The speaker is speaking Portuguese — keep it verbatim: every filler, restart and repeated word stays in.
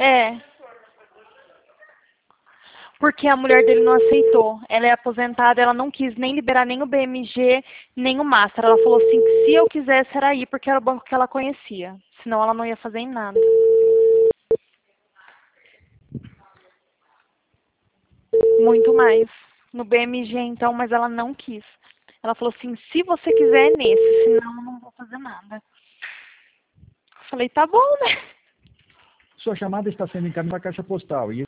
É. Porque a mulher dele não aceitou. Ela é aposentada, ela não quis nem liberar nem o B M G, nem o Master. Ela falou assim que se eu quisesse era ir, porque era o banco que ela conhecia. Senão ela não ia fazer em nada. Muito mais. No B M G, então, mas ela não quis. Ela falou assim, se você quiser é nesse, senão eu não vou fazer nada. Eu falei, tá bom, né? Sua chamada está sendo encaminhada para a caixa postal. E